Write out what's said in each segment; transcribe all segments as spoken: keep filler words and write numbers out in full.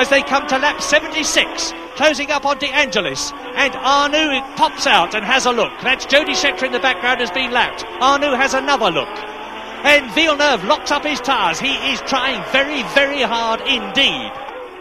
as they come to lap seventy-six, closing up on De Angelis, and Arnoux pops out and has a look. That's Jody Scheckter in the background has been lapped. Arnoux has another look. And Villeneuve locks up his tyres. He is trying very, very hard indeed.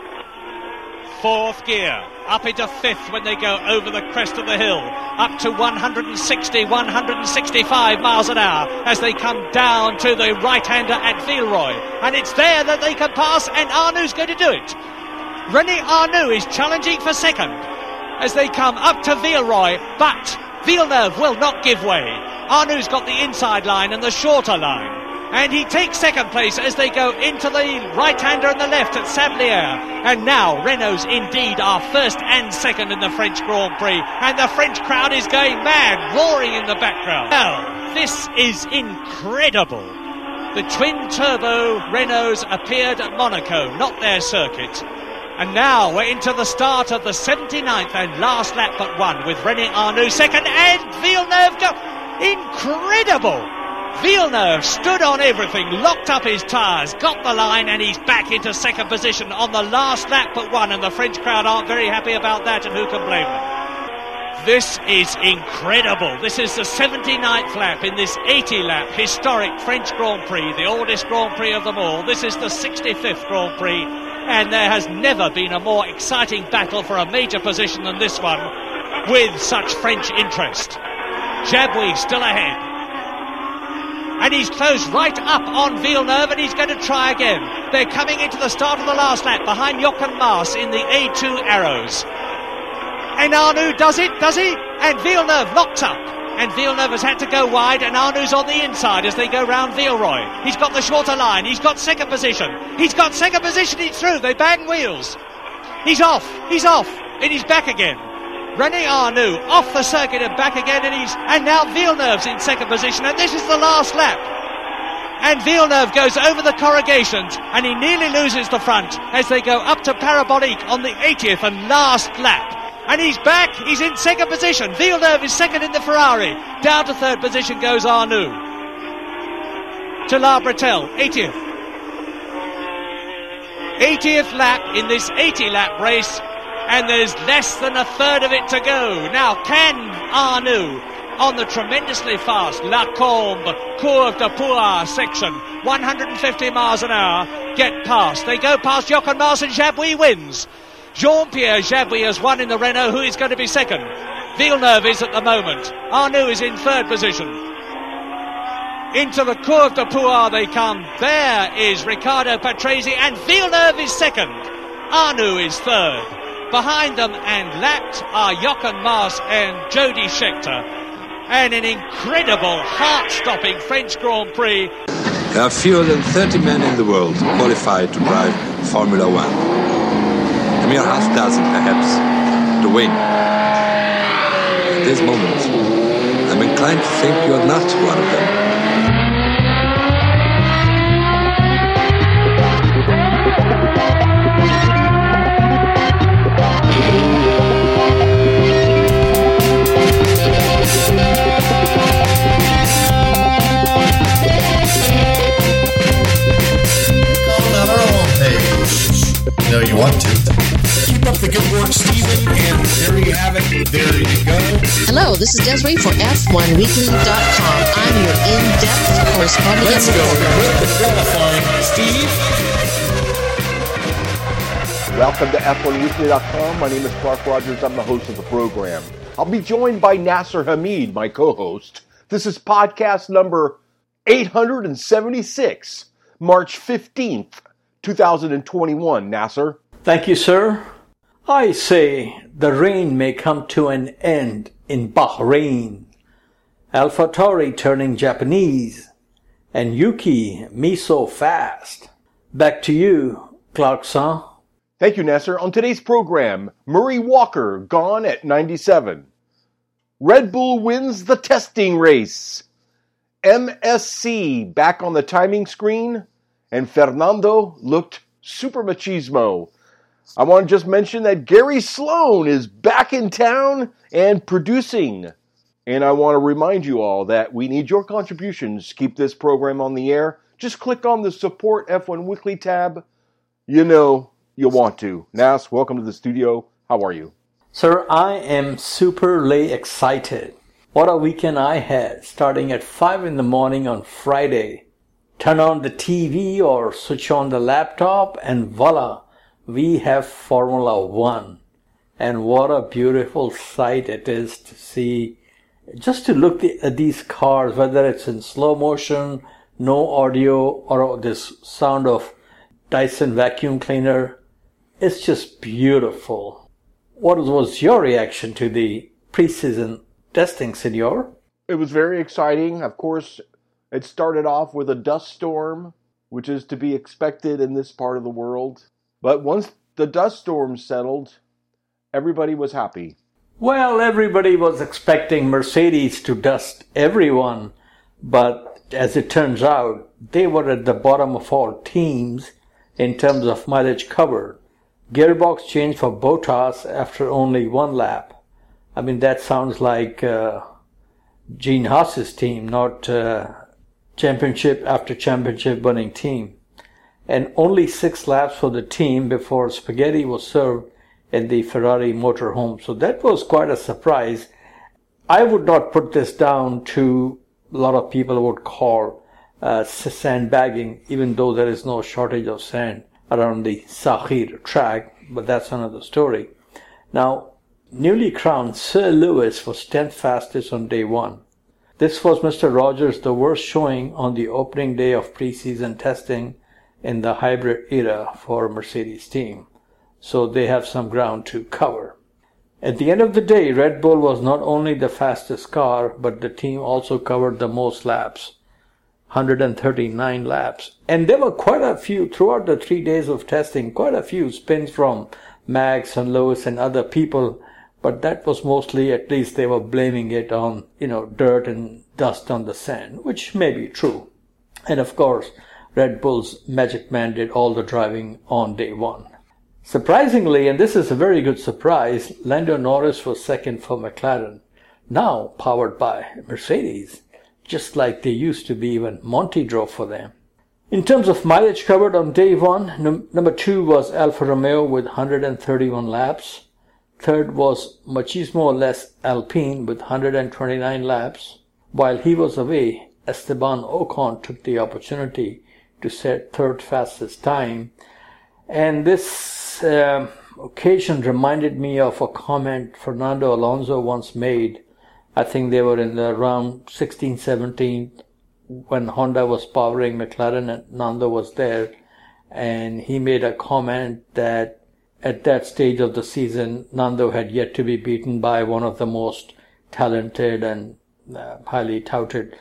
Fourth gear, up into fifth when they go over the crest of the hill, up to one sixty, one sixty-five miles an hour as they come down to the right-hander at Villeroy. And it's there that they can pass, and Arnoux going to do it. René Arnoux is challenging for second as they come up to Villeroy, but Villeneuve will not give way. Arnoux got the inside line and the shorter line, and he takes second place as they go into the right-hander and the left at Sablière. And now Renaults indeed are first and second in the French Grand Prix, and the French crowd is going mad, roaring in the background. Well, this is incredible. The twin-turbo Renaults appeared at Monaco, not their circuit. And now we're into the start of the seventy-ninth and last lap but one, with René Arnoux second and Villeneuve go. Incredible! Villeneuve stood on everything, locked up his tyres, got the line, and he's back into second position on the last lap but one, and the French crowd aren't very happy about that, and who can blame them? This is incredible. This is the seventy-ninth lap in this eighty-lap historic French Grand Prix, the oldest Grand Prix of them all. This is the sixty-fifth Grand Prix, and there has never been a more exciting battle for a major position than this one, with such French interest. Jabouille still ahead, and he's closed right up on Villeneuve, and he's going to try again. They're coming into the start of the last lap behind Jochen Mass in the A two Arrows, and Arnoux does it, does he? And Villeneuve locks up, and Villeneuve has had to go wide, and Arnoux on the inside as they go round Villeroy. He's got the shorter line, he's got second position, he's got second position, he's through, they bang wheels. He's off, he's off, and he's back again. René Arnoux off the circuit and back again, and he's and now Villeneuve's in second position, and this is the last lap. And Villeneuve goes over the corrugations, and he nearly loses the front as they go up to Parabolique on the eightieth and last lap. And he's back, he's in second position. Villeneuve is second in the Ferrari. Down to third position goes Arnoux. To La Bretelle, eightieth. eightieth lap in this eighty-lap race, and there's less than a third of it to go. Now, can Arnoux, on the tremendously fast La Combe Courbe de Pouar section, one hundred fifty miles an hour, get past? They go past Jochen Mass, and Jabouille wins. Jean-Pierre Jabouille has won in the Renault. Who is going to be second? Villeneuve is at the moment. Arnoux is in third position. Into the Courbe de Pouar they come. There is Riccardo Patrese, and Villeneuve is second. Arnoux is third. Behind them and lapped are Jochen Mass and Jody Scheckter. And an incredible, heart-stopping French Grand Prix. There are fewer than thirty men in the world qualified to drive Formula One. A mere half dozen, perhaps, to win. At this moment, I'm inclined to think you're not one of them. No, you want to. Keep up the good work, Stephen, and there you have it. There you go. Hello, this is Desiree for F one weekly dot com. I'm your in-depth correspondent. Let's go with the qualifying, Steve. Welcome to F one weekly dot com. My name is Clark Rogers. I'm the host of the program. I'll be joined by Nasser Hamid, my co-host. This is podcast number eight hundred seventy-six, March fifteenth. two thousand twenty-one, Nasser. Thank you, sir. I say the rain may come to an end in Bahrain. AlphaTauri turning Japanese, and Yuki me so fast. Back to you, Clarkson. Thank you, Nasser. On today's program, Murray Walker gone at ninety-seven. Red Bull wins the testing race. M S C back on the timing screen. And Fernando looked super machismo. I want to just mention that Gary Sloan is back in town and producing. And I want to remind you all that we need your contributions to keep this program on the air. Just click on the Support F one Weekly tab. You know, you'll want to. Nas, welcome to the studio. How are you? Sir, I am superly excited. What a weekend I had, starting at five in the morning on Friday. Turn on the T V or switch on the laptop and voila, we have Formula One. And what a beautiful sight it is to see, just to look at these cars, whether it's in slow motion, no audio, or this sound of Dyson vacuum cleaner. It's just beautiful. What was your reaction to the preseason testing, Senor? It was very exciting. Of course, it started off with a dust storm, which is to be expected in this part of the world. But once the dust storm settled, everybody was happy. Well, everybody was expecting Mercedes to dust everyone, but as it turns out, they were at the bottom of all teams in terms of mileage covered. Gearbox changed for Bottas after only one lap. I mean, that sounds like uh, Gene Haas's team, not uh, championship after championship winning team. And only six laps for the team before spaghetti was served in the Ferrari motorhome. So that was quite a surprise. I would not put this down to a lot of people would call uh, sandbagging, even though there is no shortage of sand around the Sakhir track, but that's another story. Now, newly crowned Sir Lewis was tenth fastest on day one. This was Mister Rogers' the worst showing on the opening day of preseason testing in the hybrid era for Mercedes team. So they have some ground to cover. At the end of the day, Red Bull was not only the fastest car, but the team also covered the most laps. one hundred thirty-nine laps. And there were quite a few, throughout the three days of testing, quite a few spins from Max and Lewis and other people. But that was mostly, at least they were blaming it on, you know, dirt and dust on the sand, which may be true. And of course, Red Bull's Magic Man did all the driving on day one. Surprisingly, and this is a very good surprise, Lando Norris was second for McLaren, now powered by Mercedes, just like they used to be when Monty drove for them. In terms of mileage covered on day one, num- number two was Alfa Romeo with one hundred thirty-one laps. Third was Machismo Les Alpine with one hundred twenty-nine laps. While he was away, Esteban Ocon took the opportunity to set third fastest time. And this uh, occasion reminded me of a comment Fernando Alonso once made. I think they were in the round sixteen, seventeen when Honda was powering McLaren and Nando was there. And he made a comment that at that stage of the season, Nando had yet to be beaten by one of the most talented and uh, highly touted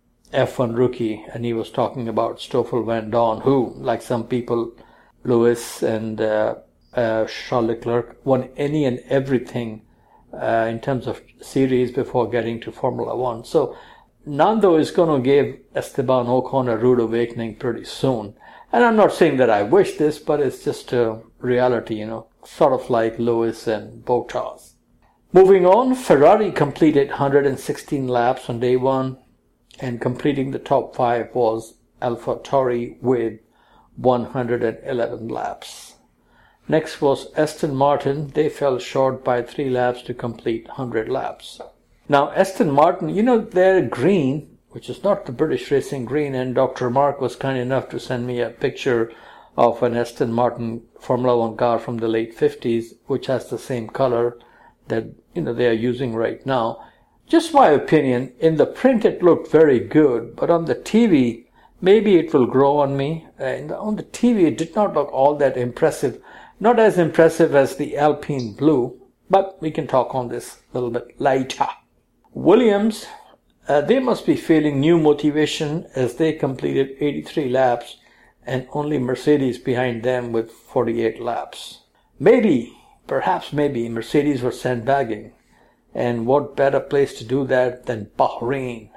F one rookie. And he was talking about Stoffel Van Dorn, who, like some people, Lewis and uh, uh, Charles Leclerc, won any and everything uh, in terms of series before getting to Formula One. So Nando is going to give Esteban Ocon a rude awakening pretty soon. And I'm not saying that I wish this, but it's just a reality, you know, sort of like Lewis and Bottas. Moving on, Ferrari completed one hundred sixteen laps on day one, and completing the top five was AlphaTauri with one hundred eleven laps. Next was Aston Martin. They fell short by three laps to complete one hundred laps. Now, Aston Martin, you know, they're green, which is not the British Racing green, and Doctor Mark was kind enough to send me a picture of an Aston Martin Formula One car from the late fifties, which has the same color that, you know, they are using right now. Just my opinion, in the print it looked very good, but on the T V, maybe it will grow on me. And on the T V, it did not look all that impressive. Not as impressive as the Alpine Blue, but we can talk on this a little bit later. Williams, uh, they must be feeling new motivation as they completed eighty-three laps and only Mercedes behind them with forty-eight laps. Maybe, perhaps maybe, Mercedes were sandbagging. And what better place to do that than Bahrain?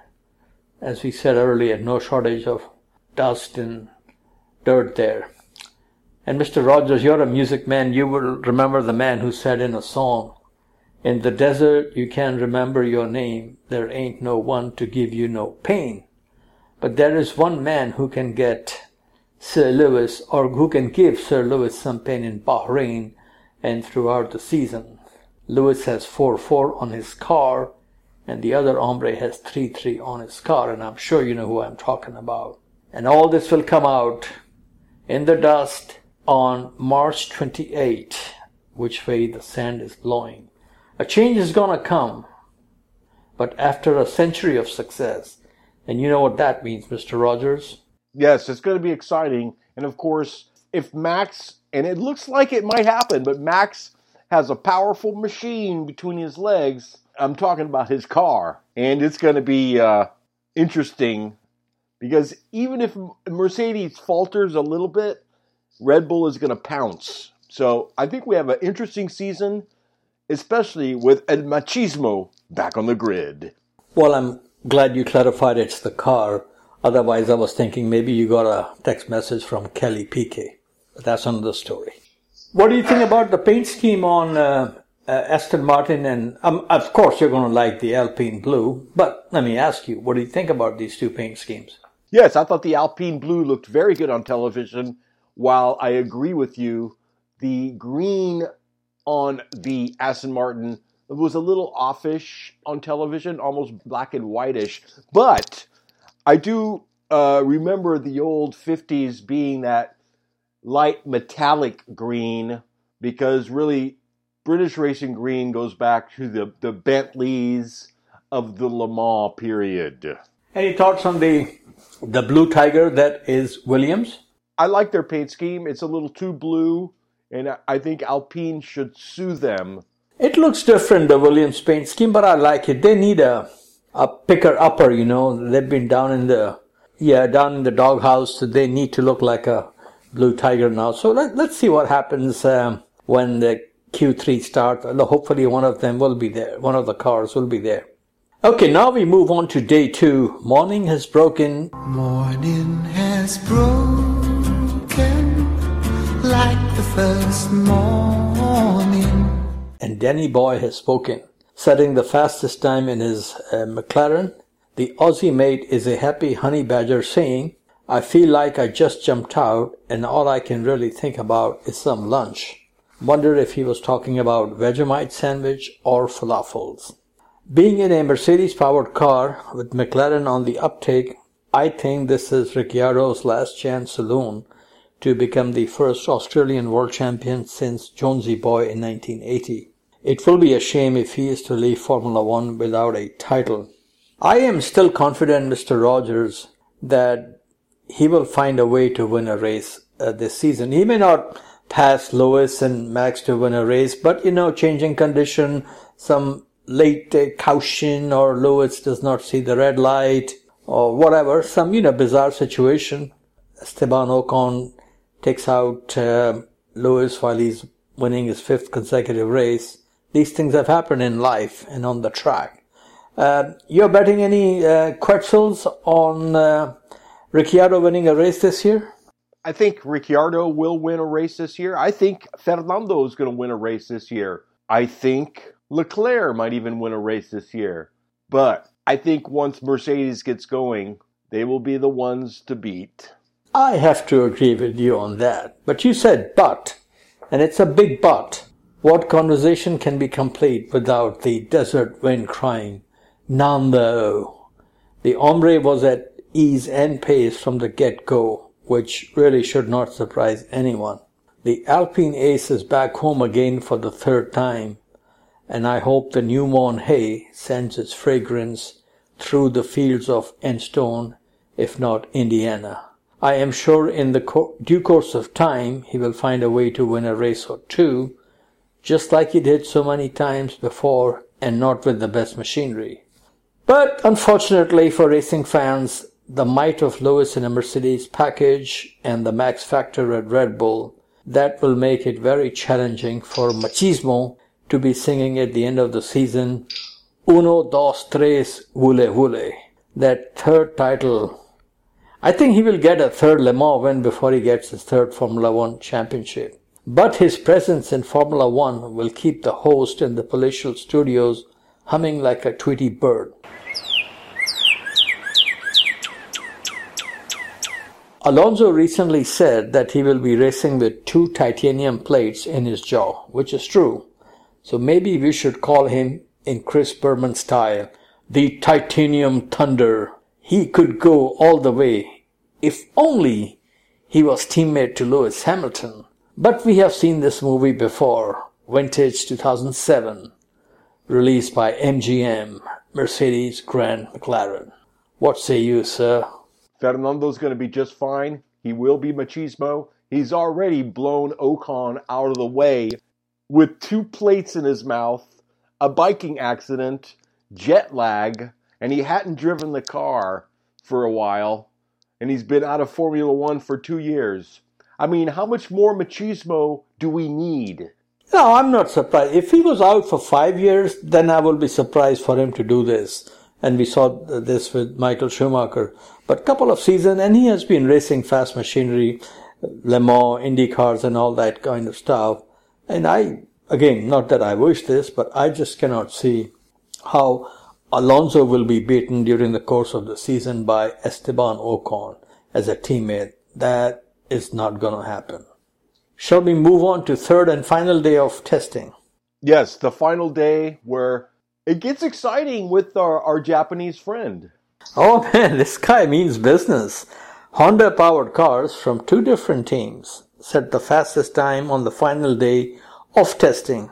As we said earlier, no shortage of dust and dirt there. And Mister Rogers, you're a music man. You will remember the man who said in a song, "In the desert you can remember your name. There ain't no one to give you no pain. But there is one man who can get Sir Lewis, or who can give Sir Lewis some pain in Bahrain and throughout the season. Lewis has four four on his car, and the other hombre has three three on his car, and I'm sure you know who I'm talking about. And all this will come out in the dust on March twenty-eighth, which way the sand is blowing. A change is going to come, but after a century of success. And you know what that means, Mister Rogers? Yes, it's going to be exciting. And of course, if Max, and it looks like it might happen, but Max has a powerful machine between his legs. I'm talking about his car. And it's going to be uh, interesting because even if Mercedes falters a little bit, Red Bull is going to pounce. So I think we have an interesting season, especially with El Machismo back on the grid. Well, I'm glad you clarified it's the car. Otherwise, I was thinking maybe you got a text message from Kelly Piquet. But that's another story. What do you think about the paint scheme on uh, uh, Aston Martin? And um, of course, you're going to like the Alpine Blue. But let me ask you, what do you think about these two paint schemes? Yes, I thought the Alpine Blue looked very good on television. While I agree with you, the green on the Aston Martin was a little offish on television, almost black and whitish. But I do uh, remember the old fifties being that light metallic green, because really British racing green goes back to the, the Bentleys of the Le Mans period. Any thoughts on the the blue tiger that is Williams? I like their paint scheme. It's a little too blue, and I think Alpine should sue them. It looks different, the Williams paint scheme, but I like it. They need a a picker-upper, you know. They've been down in the yeah down in the doghouse, so they need to look like a blue tiger now. So let, let's see what happens um, when the Q three starts. Hopefully one of them will be there. One of the cars will be there. Okay, now we move on to day two. Morning has broken. Morning has broken like the first morning. And Danny Boy has spoken, setting the fastest time in his uh, McLaren. The Aussie mate is a happy honey badger saying, I feel like I just jumped out and all I can really think about is some lunch. Wonder if he was talking about Vegemite sandwich or falafels. Being in a Mercedes-powered car with McLaren on the uptake, I think this is Ricciardo's last chance saloon to become the first Australian world champion since Jonesy Boy in nineteen eighty. It will be a shame if he is to leave Formula One without a title. I am still confident, Mister Rogers, that he will find a way to win a race uh, this season. He may not pass Lewis and Max to win a race, but, you know, changing condition, some late uh, caution, or Lewis does not see the red light, or whatever, some, you know, bizarre situation. Esteban Ocon takes out uh, Lewis while he's winning his fifth consecutive race. These things have happened in life and on the track. Uh, you're betting any uh, Quetzals on uh, Ricciardo winning a race this year? I think Ricciardo will win a race this year. I think Fernando is going to win a race this year. I think Leclerc might even win a race this year. But I think once Mercedes gets going, they will be the ones to beat. I have to agree with you on that. But you said but, and it's a big but. What conversation can be complete without the desert wind crying, Nando? The hombre was at ease and pace from the get-go, which really should not surprise anyone. The Alpine ace is back home again for the third time, and I hope the new-mown hay sends its fragrance through the fields of Enstone, if not Indiana. I am sure in the co- due course of time he will find a way to win a race or two, just like he did so many times before, and not with the best machinery. But unfortunately for racing fans, the might of Lewis in a Mercedes package and the Max factor at Red Bull, that will make it very challenging for Machismo to be singing at the end of the season, Uno, dos, tres, vule, vule. That third title. I think he will get a third Le Mans win before he gets his third Formula One championship. But his presence in Formula One will keep the host in the palatial studios humming like a Tweety bird. Alonso recently said that he will be racing with two titanium plates in his jaw, which is true. So maybe we should call him, in Chris Berman style, the Titanium Thunder. He could go all the way, if only he was teammate to Lewis Hamilton. But we have seen this movie before, Vintage two thousand seven, released by M G M, Mercedes Grand McLaren. What say you, sir? Fernando's going to be just fine. He will be machismo. He's already blown Ocon out of the way with two plates in his mouth, a biking accident, jet lag, and he hadn't driven the car for a while, and he's been out of Formula One for two years. I mean, how much more machismo do we need? No, I'm not surprised. If he was out for five years, then I will be surprised for him to do this. And we saw this with Michael Schumacher. But a couple of seasons, and he has been racing fast machinery, Le Mans, Indy cars, and all that kind of stuff. And I, again, not that I wish this, but I just cannot see how Alonso will be beaten during the course of the season by Esteban Ocon as a teammate. That is not going to happen. Shall we move on to third and final day of testing? Yes, the final day where it gets exciting with our, our Japanese friend. Oh man, this guy means business. Honda-powered cars from two different teams set the fastest time on the final day of testing.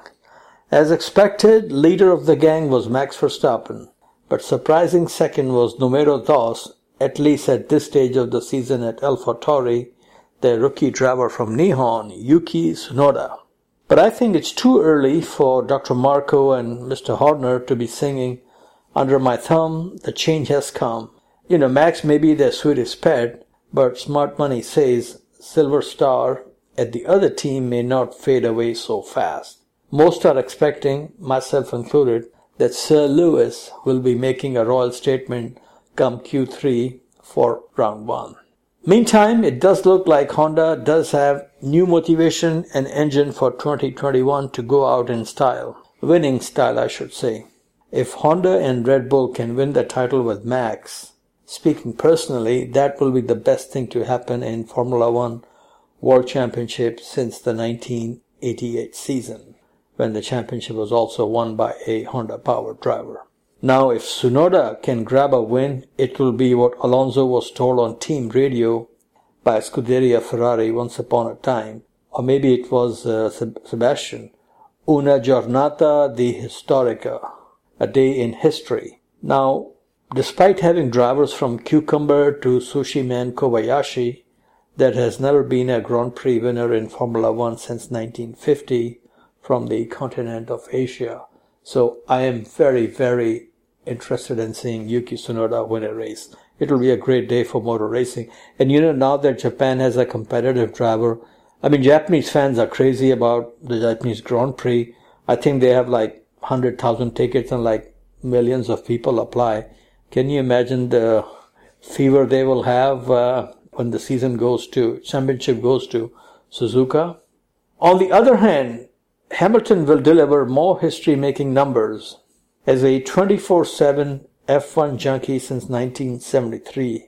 As expected, leader of the gang was Max Verstappen, but surprising second was numero dos, at least at this stage of the season at AlphaTauri, the rookie driver from Nihon, Yuki Tsunoda. But I think it's too early for Doctor Marco and Mister Horner to be singing, "Under my thumb, the change has come." You know, Max may be their sweetest pet, but smart money says Silver Star at the other team may not fade away so fast. Most are expecting, myself included, that Sir Lewis will be making a royal statement come Q three for round one. Meantime, it does look like Honda does have new motivation and engine for twenty twenty-one to go out in style. Winning style, I should say. If Honda and Red Bull can win the title with Max, speaking personally, that will be the best thing to happen in Formula One World Championship since the nineteen eighty-eight season, when the championship was also won by a Honda-powered driver. Now, if Tsunoda can grab a win, it will be what Alonso was told on team radio by Scuderia Ferrari once upon a time, or maybe it was uh, Sebastian, una giornata di historica, a day in history. Now, despite having drivers from Cucumber to Sushi Man Kobayashi, there has never been a Grand Prix winner in Formula One since nineteen fifty from the continent of Asia. So I am very, very interested in seeing Yuki Tsunoda win a race. It will be a great day for motor racing. And you know, now that Japan has a competitive driver, I mean, Japanese fans are crazy about the Japanese Grand Prix. I think they have like one hundred thousand tickets and like millions of people apply. Can you imagine the fever they will have uh, when the season goes to, championship goes to Suzuka? On the other hand, Hamilton will deliver more history-making numbers. As a twenty-four seven F one junkie since nineteen seventy-three,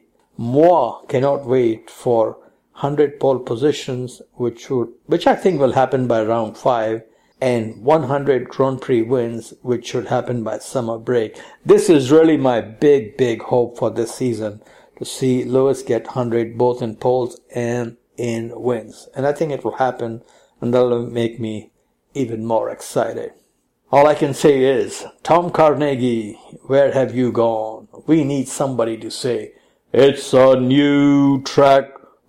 moi cannot wait for one hundred pole positions, which would, which I think will happen by round five, and one hundred Grand Prix wins, which should happen by summer break. This is really my big, big hope for this season, to see Lewis get one hundred both in poles and in wins. And I think it will happen, and that will make me even more excited. All I can say is, Tom Carnegie, where have you gone? We need somebody to say, it's a new track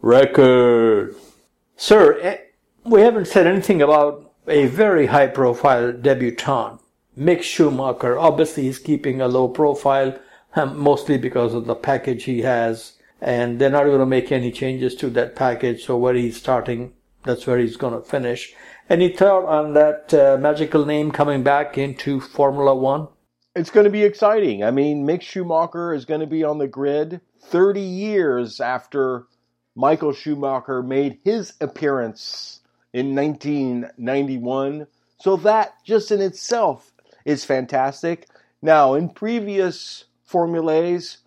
record. Sir, we haven't said anything about a very high-profile debutant, Mick Schumacher. Obviously, he's keeping a low profile, mostly because of the package he has, and they're not going to make any changes to that package, so where he's starting, that's where he's going to finish. Any thought on that uh, magical name coming back into Formula One? It's going to be exciting. I mean, Mick Schumacher is going to be on the grid thirty years after Michael Schumacher made his appearance in nineteen ninety-one. So that just in itself is fantastic. Now, in previous Formulas,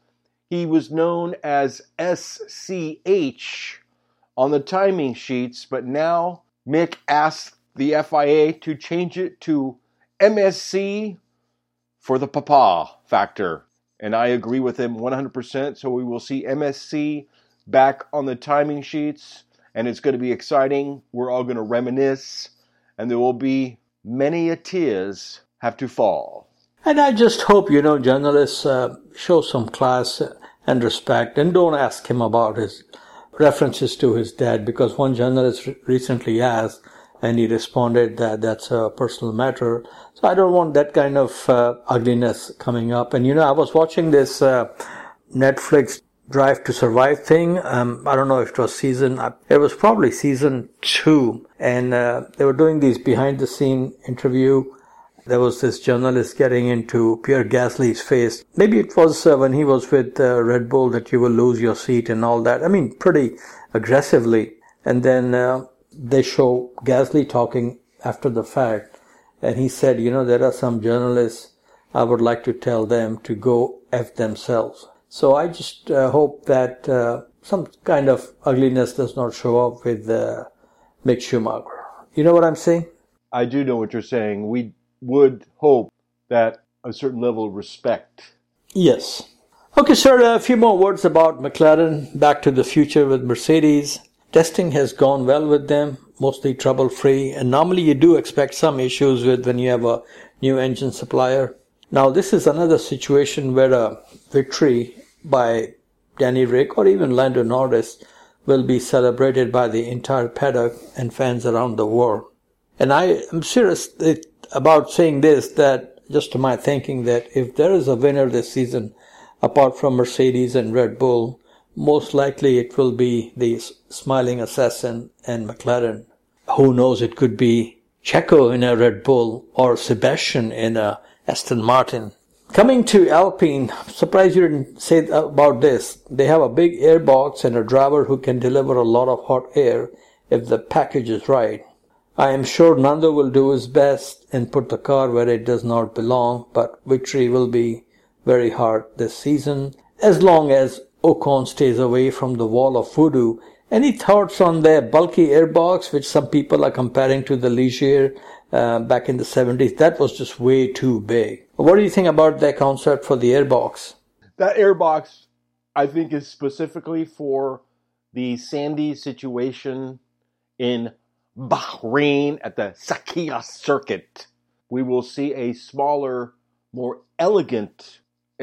He was known as S C H on the timing sheets, but now Mick asked the F I A to change it to M S C for the papa factor. And I agree with him one hundred percent. So we will see M S C back on the timing sheets, and it's going to be exciting. We're all going to reminisce, and there will be many a tears have to fall. And I just hope, you know, journalists uh, show some class and respect, and don't ask him about his references to his dad, because one journalist re- recently asked, and he responded that that's a personal matter. So I don't want that kind of uh, ugliness coming up. And, you know, I was watching this uh, Netflix Drive to Survive thing. Um, I don't know if it was season, it was probably season two. And uh, they were doing these behind the scene interview. There was this journalist getting into Pierre Gasly's face. Maybe it was uh, when he was with uh, Red Bull that you will lose your seat and all that. I mean, pretty aggressively. And then uh, they show Gasly talking after the fact. And he said, you know, there are some journalists, I would like to tell them to go F themselves. So I just uh, hope that uh, some kind of ugliness does not show up with uh, Mick Schumacher. You know what I'm saying? I do know what you're saying. We would hope that a certain level of respect. Yes. Okay, sir, a few more words about McLaren. Back to the future with Mercedes. Testing has gone well with them, mostly trouble-free. And normally you do expect some issues with when you have a new engine supplier. Now, this is another situation where a victory by Danny Rick or even Lando Norris will be celebrated by the entire paddock and fans around the world. And I am serious about saying this, that just to my thinking that if there is a winner this season, apart from Mercedes and Red Bull, most likely it will be the smiling assassin and McLaren. Who knows, it could be Checo in a Red Bull or Sebastian in a Aston Martin. Coming to Alpine, I'm surprised you didn't say about this. They have a big airbox and a driver who can deliver a lot of hot air if the package is right. I am sure Nando will do his best and put the car where it does not belong, but victory will be very hard this season, as long as Ocon stays away from the wall of voodoo. Any thoughts on their bulky airbox, which some people are comparing to the Ligier uh, back in the seventies? That was just way too big. What do you think about their concept for the airbox? That airbox, I think, is specifically for the sandy situation in Bahrain at the Sakhir circuit. We will see a smaller, more elegant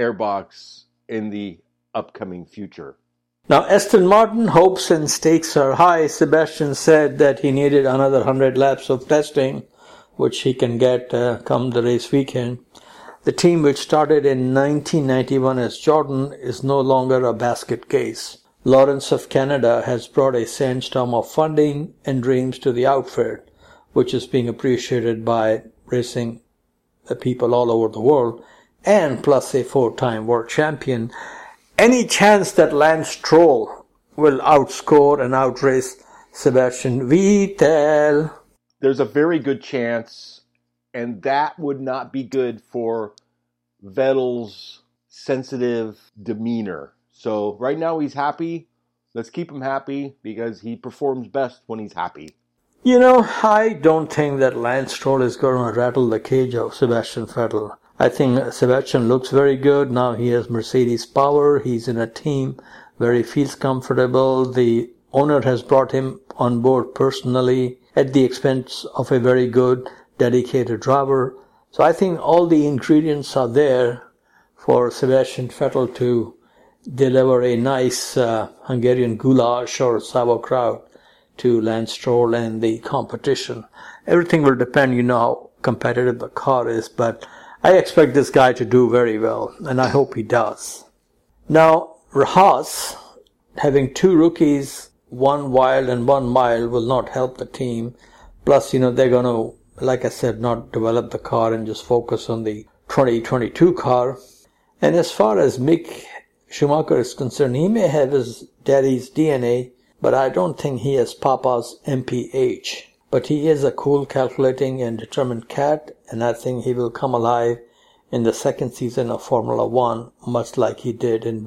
airbox in the upcoming future. Now, Aston Martin hopes and stakes are high. Sebastian said that he needed another one hundred laps of testing, which he can get uh, come the race weekend. The team, which started in nineteen ninety-one as Jordan, is no longer a basket case. Lawrence of Canada has brought a sandstorm of funding and dreams to the outfit, which is being appreciated by racing people all over the world, and plus a four-time world champion. Any chance that Lance Stroll will outscore and outrace Sebastian Vettel? There's a very good chance, and that would not be good for Vettel's sensitive demeanor. So right now he's happy. Let's keep him happy because he performs best when he's happy. You know, I don't think that Lance Stroll is going to rattle the cage of Sebastian Vettel. I think Sebastian looks very good. Now he has Mercedes power. He's in a team where he feels comfortable. The owner has brought him on board personally at the expense of a very good, dedicated driver. So I think all the ingredients are there for Sebastian Vettel to deliver a nice uh, Hungarian goulash or sauerkraut to Lance Stroll and the competition. Everything will depend, you know, how competitive the car is, but I expect this guy to do very well, and I hope he does. Now, Haas, having two rookies, one wild and one mild, will not help the team. Plus, you know, they're going to, like I said, not develop the car and just focus on the twenty twenty-two car. And as far as Mick Schumacher is concerned, he may have his daddy's D N A, but I don't think he has Papa's M P H. But he is a cool, calculating, and determined cat, and I think he will come alive in the second season of Formula One, much like he did in both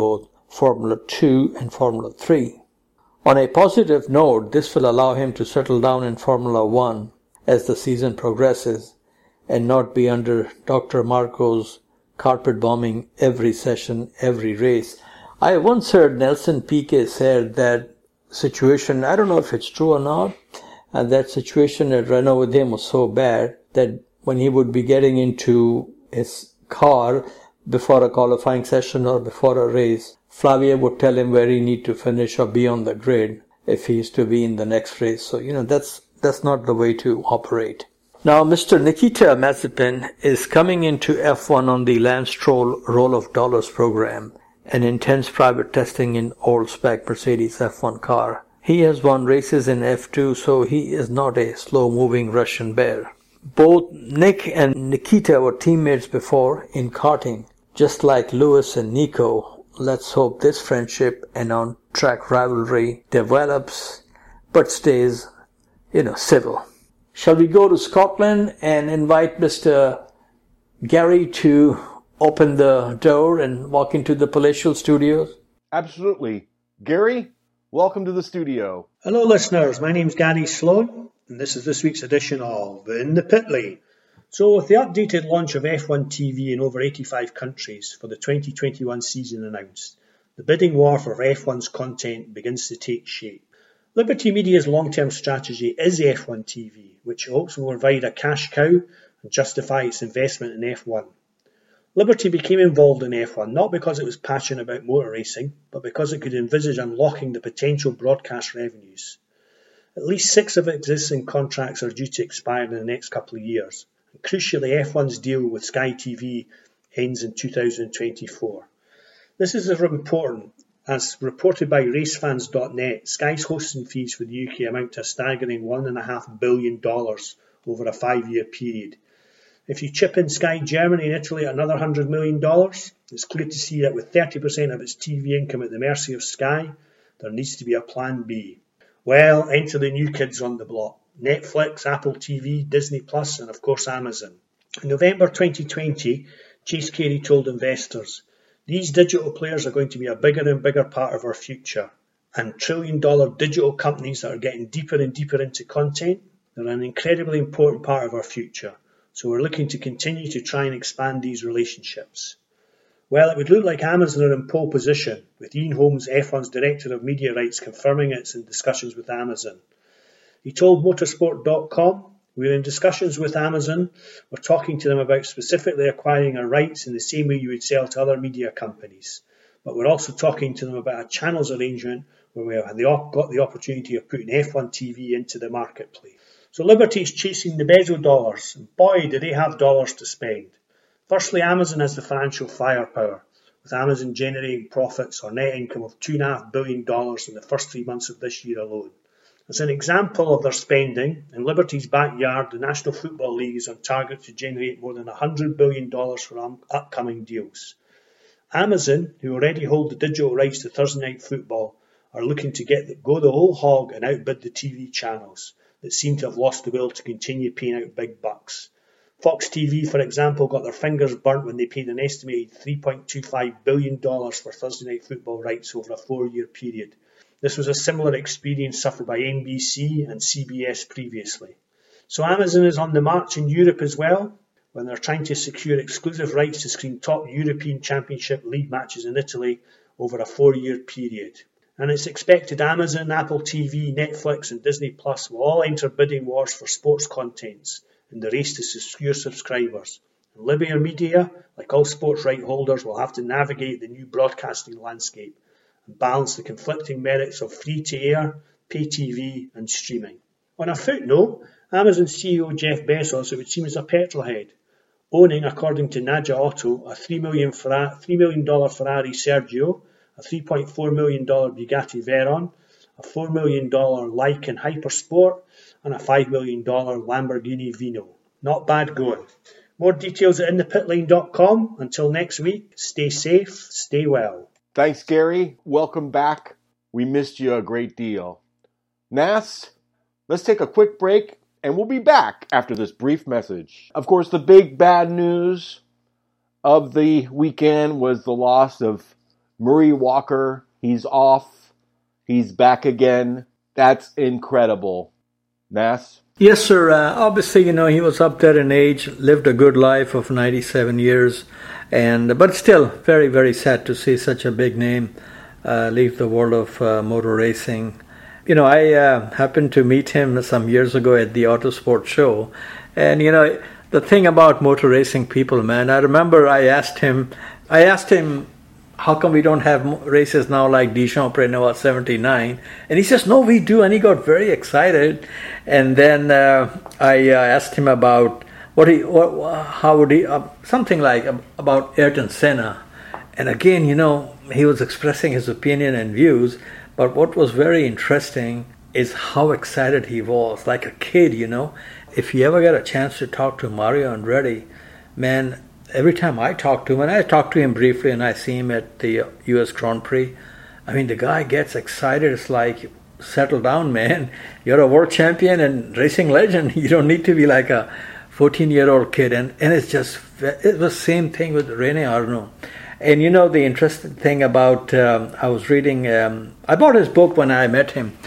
Formula two and Formula three. On a positive note, this will allow him to settle down in Formula one as the season progresses and not be under Doctor Marco's carpet bombing every session, every race. I once heard Nelson Piquet said that situation, I don't know if it's true or not, and that situation at Renault with him was so bad that when he would be getting into his car before a qualifying session or before a race, Flavia would tell him where he need to finish or be on the grid if he is to be in the next race. So, you know, that's that's not the way to operate. Now, Mister Nikita Mazepin is coming into F one on the Lance Stroll Roll of Dollars program, an intense private testing in old-spec Mercedes F one car. He has won races in F two, so he is not a slow-moving Russian bear. Both Nick and Nikita were teammates before in karting, just like Lewis and Nico. Let's hope this friendship and on-track rivalry develops, but stays, you know, civil. Shall we go to Scotland and invite Mister Gary to open the door and walk into the palatial studios? Absolutely. Gary, welcome to the studio. Hello, listeners. My name's Gary Sloan, and this is this week's edition of In the Pit Lane. So, with the updated launch of F one T V in over eighty-five countries for the twenty twenty-one season announced, the bidding war for F one's content begins to take shape. Liberty Media's long-term strategy is F one T V, which hopes will provide a cash cow and justify its investment in F one. Liberty became involved in F one not because it was passionate about motor racing, but because it could envisage unlocking the potential broadcast revenues. At least six of existing contracts are due to expire in the next couple of years, and crucially F one's deal with Sky T V ends in two thousand twenty-four. This is important. As reported by racefans dot net, Sky's hosting fees for the U K amount to a staggering one point five billion dollars over a five-year period. If you chip in Sky Germany and Italy at another one hundred million dollars, it's clear to see that with thirty percent of its T V income at the mercy of Sky, there needs to be a plan B. Well, enter the new kids on the block. Netflix, Apple T V, Disney Plus, and of course Amazon. In November twenty twenty, Chase Carey told investors, "These digital players are going to be a bigger and bigger part of our future, and trillion-dollar digital companies that are getting deeper and deeper into content, they're an incredibly important part of our future, so we're looking to continue to try and expand these relationships." Well, it would look like Amazon are in pole position, with Ian Holmes, F one's Director of Media Rights, confirming it's in discussions with Amazon. He told motorsport dot com, "We're in discussions with Amazon. We're talking to them about specifically acquiring our rights in the same way you would sell to other media companies. But we're also talking to them about a channels arrangement where we have got the opportunity of putting F one T V into the marketplace." So Liberty's chasing the Bezos dollars, and boy, do they have dollars to spend. Firstly, Amazon has the financial firepower, with Amazon generating profits or net income of two point five billion dollars in the first three months of this year alone. As an example of their spending, in Liberty's backyard, the National Football League is on target to generate more than one hundred billion dollars for um, upcoming deals. Amazon, who already hold the digital rights to Thursday Night Football, are looking to get the, go the whole hog and outbid the T V channels that seem to have lost the will to continue paying out big bucks. Fox T V, for example, got their fingers burnt when they paid an estimated three point two five billion dollars for Thursday Night Football rights over a four-year period. This was a similar experience suffered by N B C and C B S previously. So Amazon is on the march in Europe as well, when they're trying to secure exclusive rights to screen top European Championship League matches in Italy over a four-year period. And it's expected Amazon, Apple T V, Netflix and Disney Plus will all enter bidding wars for sports contents in the race to secure subscribers. And Liberty Media, like all sports right holders, will have to navigate the new broadcasting landscape and balance the conflicting merits of free-to-air, pay T V and streaming. On a footnote, Amazon C E O Jeff Bezos, it would seem, is a petrolhead, owning, according to Nadja Auto, a three million dollars Ferrari Sergio, a three point four million dollars Bugatti Veyron, a four million dollars Lykan Hypersport, and a five million dollars Lamborghini Vino. Not bad going. More details at in the pit lane dot com. Until next week, stay safe, stay well. Thanks, Gary. Welcome back. We missed you a great deal. Nas, let's take a quick break, and we'll be back after this brief message. Of course, the big bad news of the weekend was the loss of Murray Walker, he's off. He's back again. That's incredible. Nas? Yes, sir. Uh, obviously, you know, he was up there in age, lived a good life of ninety-seven years, and but still very, very sad to see such a big name uh, leave the world of uh, motor racing. You know, I uh, happened to meet him some years ago at the Autosport show, and, you know, the thing about motor racing people, man, I remember I asked him, I asked him, how come we don't have races now like Dijon Prenois seventy-nine? And he says, no, we do. And he got very excited. And then uh, I uh, asked him about what he, what, how would he, uh, something like about Ayrton Senna. And again, you know, he was expressing his opinion and views. But what was very interesting is how excited he was, like a kid, you know. If you ever get a chance to talk to Mario Andretti, man, every time I talk to him, and I talk to him briefly and I see him at the U S Grand Prix, I mean, the guy gets excited. It's like, settle down, man. You're a world champion and racing legend. You don't need to be like a fourteen-year-old kid. And, and it's just, it was the same thing with Rene Arnoux. And you know, the interesting thing about, um, I was reading, um, I bought his book when I met him.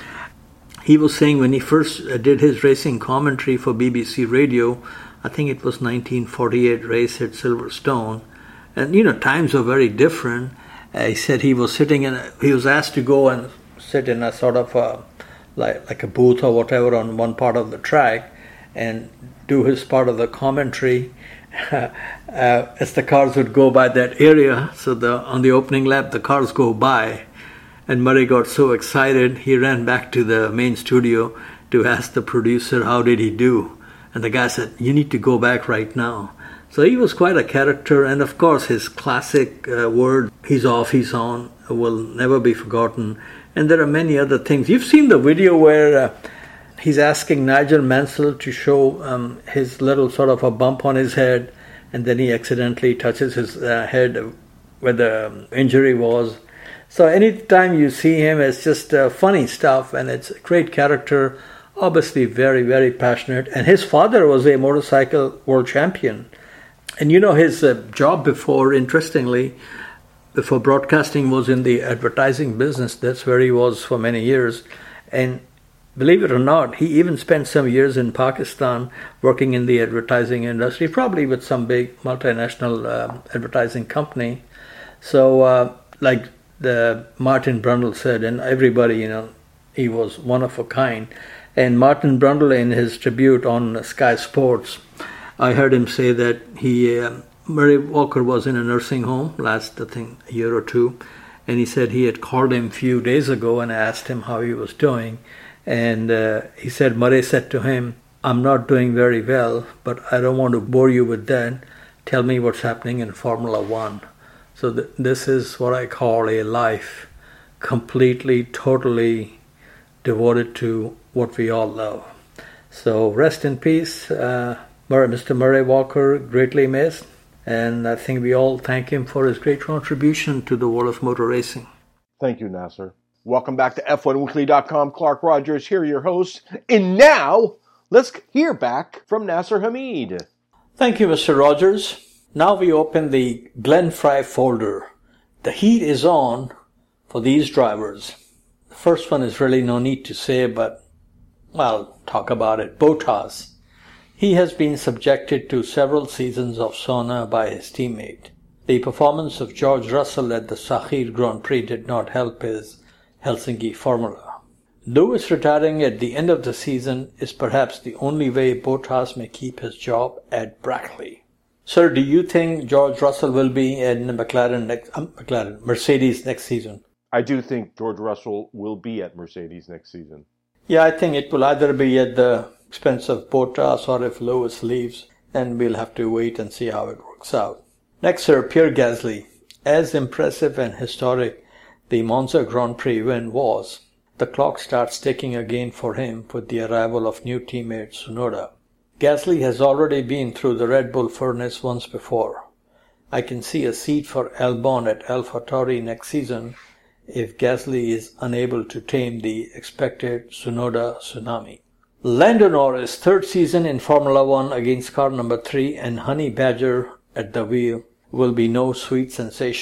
He was saying when he first did his racing commentary for B B C Radio, I think it was nineteen forty-eight race at Silverstone. And, you know, times were very different. Uh, he said he was sitting in, a, he was asked to go and sit in a sort of a, like, like a booth or whatever on one part of the track and do his part of the commentary. Uh, as the cars would go by that area, so the on the opening lap the cars go by, and Murray got so excited he ran back to the main studio to ask the producer how did he do, and the guy said, you need to go back right now. So he was quite a character, and of course his classic uh, word, he's off, he's on, will never be forgotten. And there are many other things. You've seen the video where uh, he's asking Nigel Mansell to show um, his little sort of a bump on his head, and then he accidentally touches his uh, head where the injury was. So anytime you see him, it's just uh, funny stuff, and it's a great character, obviously very, very passionate. And his father was a motorcycle world champion. And you know, his uh, job before, interestingly, before broadcasting was in the advertising business. That's where he was for many years. And believe it or not, he even spent some years in Pakistan working in the advertising industry, probably with some big multinational uh, advertising company. So, uh, like the Martin Brundle said, and everybody, you know, he was one of a kind. And Martin Brundle, in his tribute on Sky Sports, I heard him say that he, uh, Murray Walker was in a nursing home last, I think, a year or two, and he said he had called him a few days ago and asked him how he was doing. And uh, he said, Murray said to him, I'm not doing very well, but I don't want to bore you with that. Tell me what's happening in Formula One. So th- this is what I call a life completely, totally devoted to what we all love. So rest in peace, uh, Mister Murray Walker, greatly missed. And I think we all thank him for his great contribution to the world of motor racing. Thank you, Nasser. Welcome back to F one weekly dot com. Clark Rogers here, your host. And now, let's hear back from Nasser Hamid. Thank you, Mister Rogers. Now we open the Glenn Fry folder. The heat is on for these drivers. The first one is really no need to say, but, well, talk about it. Bottas. He has been subjected to several seasons of sauna by his teammate. The performance of George Russell at the Sakhir Grand Prix did not help his Helsinki formula. Lewis retiring at the end of the season is perhaps the only way Bottas may keep his job at Brackley. Sir, do you think George Russell will be in McLaren next, um, McLaren, Mercedes next season? I do think George Russell will be at Mercedes next season. Yeah, I think it will either be at the expense of Bottas or if Lewis leaves, then we'll have to wait and see how it works out. Next, Sir Pierre Gasly. As impressive and historic the Monza Grand Prix win was, the clock starts ticking again for him with the arrival of new teammate Tsunoda. Gasly has already been through the Red Bull furnace once before. I can see a seat for Albon at AlphaTauri next season if Gasly is unable to tame the expected Tsunoda tsunami. Lando Norris' third season in Formula One against car number three and Honey Badger at the wheel will be no sweet sensation.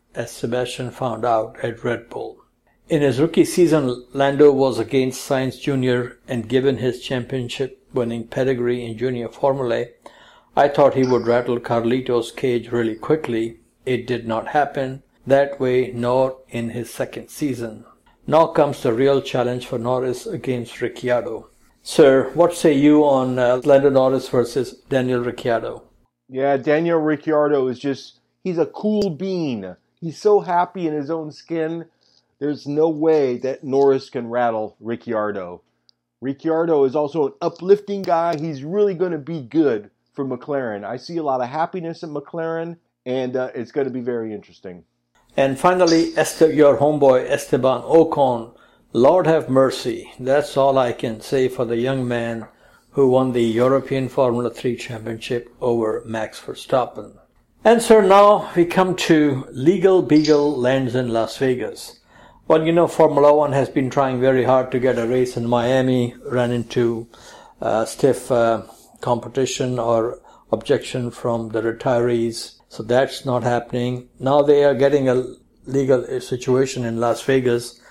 as Sebastian found out at Red Bull. In his rookie season, Lando was against Sainz Junior and given his championship-winning pedigree in Junior Formula, I thought he would rattle Carlito's cage really quickly. It did not happen that way, nor in his second season. Now comes the real challenge for Norris against Ricciardo. Sir, what say you on uh, Lando Norris versus Daniel Ricciardo? Yeah, Daniel Ricciardo is just, he's a cool bean. He's so happy in his own skin. There's no way that Norris can rattle Ricciardo. Ricciardo is also an uplifting guy. He's really going to be good for McLaren. I see a lot of happiness in McLaren, and uh, it's going to be very interesting. And finally, Este- your homeboy Esteban Ocon. Lord have mercy. That's all I can say for the young man who won the European Formula three Championship over Max Verstappen. And sir, now we come to Legal Beagle lands in Las Vegas. Well, you know, Formula One has been trying very hard to get a race in Miami, ran into uh, stiff uh, competition or objection from the retirees. So that's not happening. Now they are getting a legal situation in Las Vegas.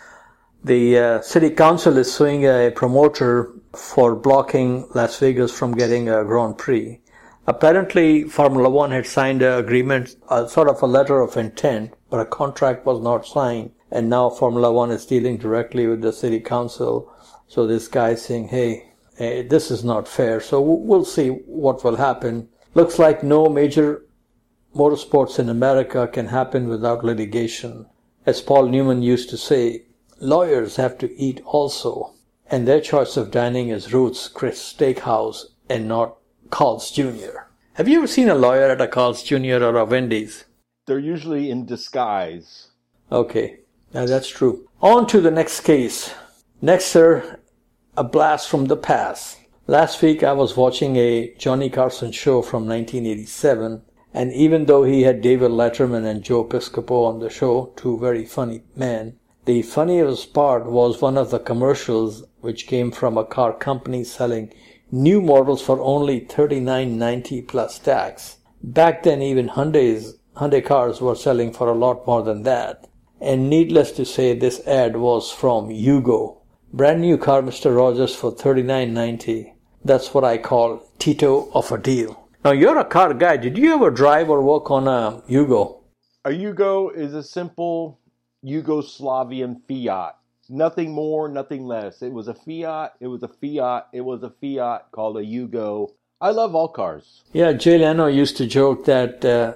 The uh, city council is suing a promoter for blocking Las Vegas from getting a Grand Prix. Apparently, Formula One had signed an agreement, a sort of a letter of intent, but a contract was not signed. And now Formula One is dealing directly with the city council. So this guy is saying, hey, hey, this is not fair. So we'll see what will happen. Looks like no major motorsports in America can happen without litigation. As Paul Newman used to say, lawyers have to eat also. And their choice of dining is Ruth's Chris Steakhouse and not Carl's Junior Have you ever seen a lawyer at a Carl's Junior or a Wendy's? They're usually in disguise. Okay. Yeah, that's true. On to the next case. Next, sir, a blast from the past. Last week I was watching a Johnny Carson show from nineteen eighty-seven, and even though he had David Letterman and Joe Piscopo on the show, two very funny men, the funniest part was one of the commercials which came from a car company selling new models for only thirty-nine ninety plus tax. Back then even Hyundai's, Hyundai cars were selling for a lot more than that. And needless to say, this ad was from Yugo. Brand new car, Mister Rogers, for thirty-nine ninety. That's what I call Tito of a deal. Now, you're a car guy. Did you ever drive or work on a Yugo? A Yugo is a simple Yugoslavian Fiat. Nothing more, nothing less. It was a Fiat, it was a Fiat, it was a Fiat called a Yugo. I love all cars. Yeah, Jay Leno used to joke that uh,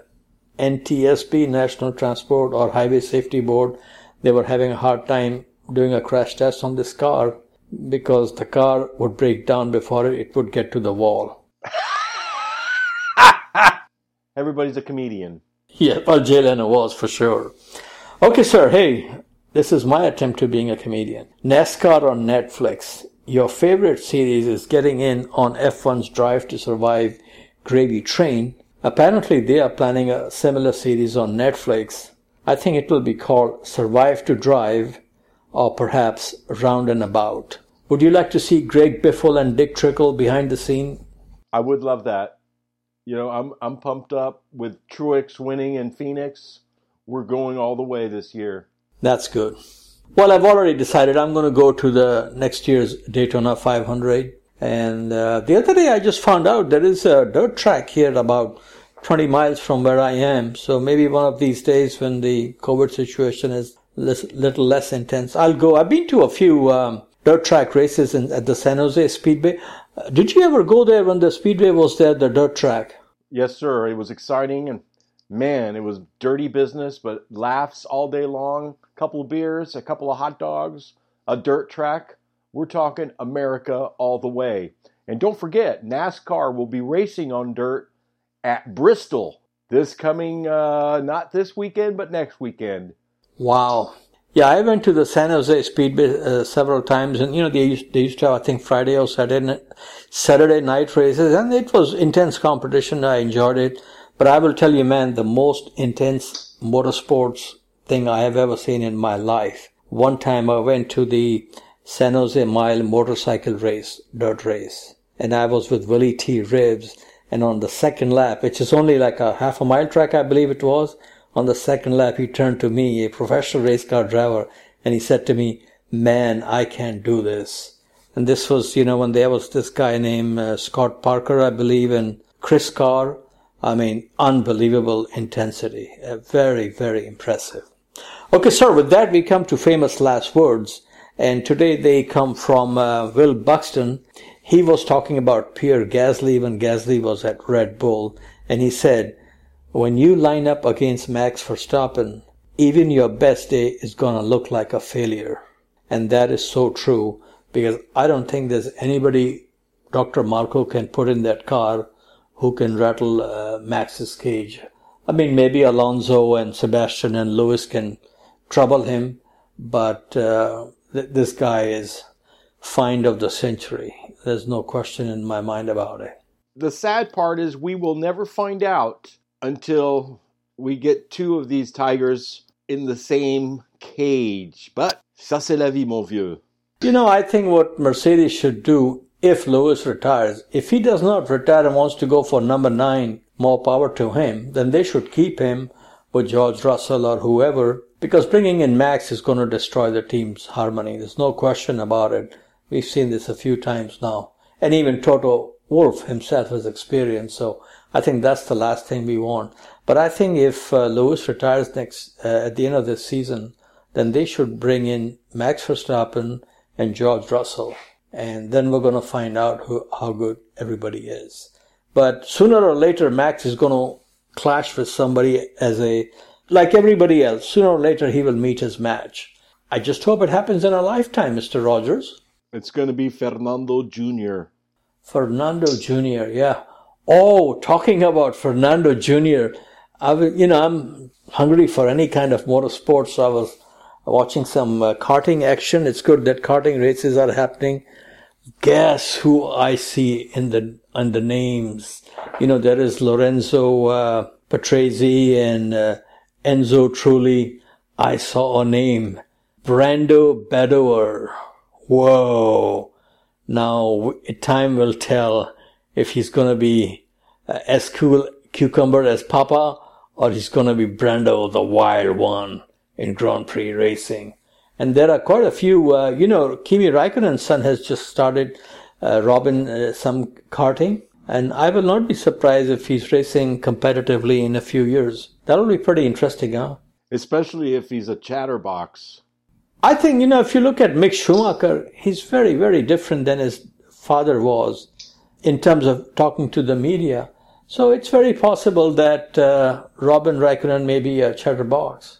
N T S B, National Transport or Highway Safety Board, they were having a hard time doing a crash test on this car because the car would break down before it would get to the wall. Everybody's a comedian. Yeah, well, Jay Leno was for sure. Okay, sir, hey, this is my attempt to being a comedian. NASCAR on Netflix. Your favorite series is getting in on F one's Drive to Survive Gravy Train. Apparently, they are planning a similar series on Netflix. I think it will be called Survive to Drive, or perhaps Round and About. Would you like to see Greg Biffle and Dick Trickle behind the scene? I would love that. You know, I'm I'm pumped up with Truex winning in Phoenix. We're going all the way this year. That's good. Well, I've already decided I'm going to go to the next year's Daytona five hundred. And uh, the other day I just found out there is a dirt track here about twenty miles from where I am. So maybe one of these days when the COVID situation is a little less intense, I'll go. I've been to a few um, dirt track races in, at the San Jose Speedway. Uh, did you ever go there when the Speedway was there, the dirt track? Yes, sir. It was exciting. And man, it was dirty business, but laughs all day long. A couple of beers, a couple of hot dogs, a dirt track. We're talking America all the way. And don't forget, NASCAR will be racing on dirt at Bristol this coming, uh, not this weekend, but next weekend. Wow. Yeah, I went to the San Jose Speedway uh, several times, and, you know, they used, they used to have, I think, Friday or Saturday, Saturday night races, and it was intense competition. I enjoyed it. But I will tell you, man, the most intense motorsports thing I have ever seen in my life. One time I went to the San Jose Mile motorcycle race, dirt race, and I was with Willie T. Ribbs, and on the second lap, which is only like a half a mile track, I believe it was, On the second lap, he turned to me, a professional race car driver, and he said to me, "Man, I can't do this." And this was, you know, when there was this guy named uh, Scott Parker, I believe, and Chris Carr. I mean, unbelievable intensity. Uh, very, very impressive. Okay, sir, with that, we come to famous last words. And today they come from uh, Will Buxton. He was talking about Pierre Gasly when Gasly was at Red Bull. And he said, when you line up against Max Verstappen, even your best day is going to look like a failure. And that is so true, because I don't think there's anybody Doctor Marco can put in that car who can rattle uh, Max's cage. I mean, maybe Alonso and Sebastian and Lewis can trouble him, but uh, th- this guy is find of the century. There's no question in my mind about it. The sad part is we will never find out until we get two of these tigers in the same cage. But ça c'est la vie, mon vieux. You know, I think what Mercedes should do if Lewis retires, if he does not retire and wants to go for number nine, more power to him, then they should keep him with George Russell or whoever, because bringing in Max is going to destroy the team's harmony. There's no question about it. We've seen this a few times now. And even Toto Wolff himself has experienced, so I think that's the last thing we want. But I think if uh, Lewis retires next uh, at the end of this season, then they should bring in Max Verstappen and George Russell. And then we're going to find out who, how good everybody is. But sooner or later, Max is going to clash with somebody as a, like everybody else. Sooner or later, he will meet his match. I just hope it happens in a lifetime, Mister Rogers. It's going to be Fernando Junior Fernando Junior, yeah. Oh, talking about Fernando Junior, I will, you know, I'm hungry for any kind of motorsports. So I was watching some uh, karting action. It's good that karting races are happening. Guess who I see in the in the names? You know, there is Lorenzo uh, Patrese and uh, Enzo Trulli. I saw a name, Brando Badoer. Whoa! Now time will tell if he's going to be uh, as cool cucumber as Papa, or he's going to be Brando, the wild one in Grand Prix racing. And there are quite a few, uh, you know, Kimi Raikkonen's son has just started, uh, Robin, uh, some karting. And I will not be surprised if he's racing competitively in a few years. That'll be pretty interesting, huh? Especially if he's a chatterbox. I think, you know, if you look at Mick Schumacher, he's very, very different than his father was in terms of talking to the media. So it's very possible that uh, Robin Raikkonen may be a chatterbox.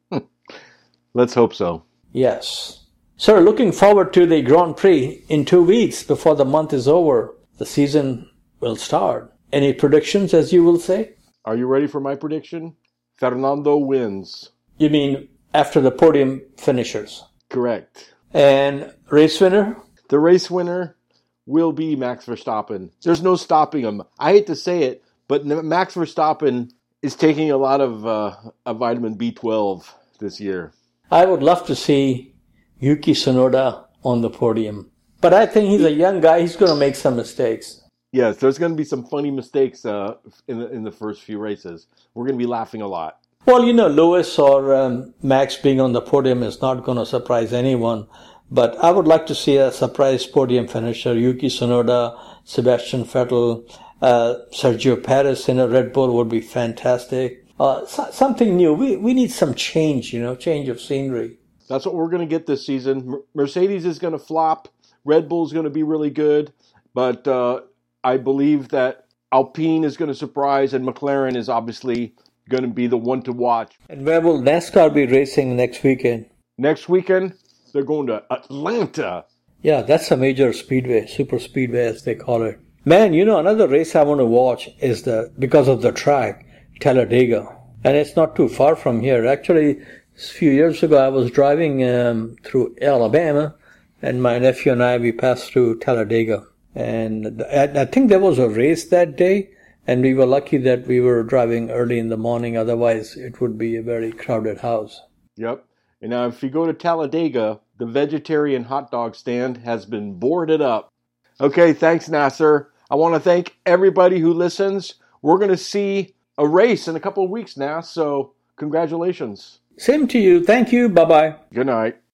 Let's hope so. Yes. Sir, looking forward to the Grand Prix in two weeks before the month is over. The season will start. Any predictions, as you will say? Are you ready for my prediction? Fernando wins. You mean after the podium finishers? Correct. And race winner? The race winner will be Max Verstappen. There's no stopping him. I hate to say it, but Max Verstappen is taking a lot of uh, a vitamin B twelve this year. I would love to see Yuki Tsunoda on the podium. But I think he's a young guy. He's going to make some mistakes. Yes, there's going to be some funny mistakes uh, in the in the first few races. We're going to be laughing a lot. Well, you know, Lewis or um, Max being on the podium is not going to surprise anyone. But I would like to see a surprise podium finisher. Yuki Tsunoda, Sebastian Vettel, uh, Sergio Perez in a Red Bull would be fantastic. Uh, so, something new. We we need some change, you know, change of scenery. That's what we're going to get this season. Mercedes is going to flop. Red Bull is going to be really good. But uh, I believe that Alpine is going to surprise, and McLaren is obviously going to be the one to watch. And where will NASCAR be racing next weekend? Next weekend, they're going to Atlanta. Yeah, that's a major speedway, super speedway as they call it. Man, you know, another race I want to watch is the, because of the track, Talladega. And it's not too far from here. Actually, a few years ago, I was driving um, through Alabama, and my nephew and I, we passed through Talladega. And I, I think there was a race that day, and we were lucky that we were driving early in the morning. Otherwise, it would be a very crowded house. Yep. And now if you go to Talladega, the vegetarian hot dog stand has been boarded up. Okay, thanks, Nasser. I want to thank everybody who listens. We're going to see a race in a couple of weeks now, so congratulations. Same to you. Thank you. Bye-bye. Good night.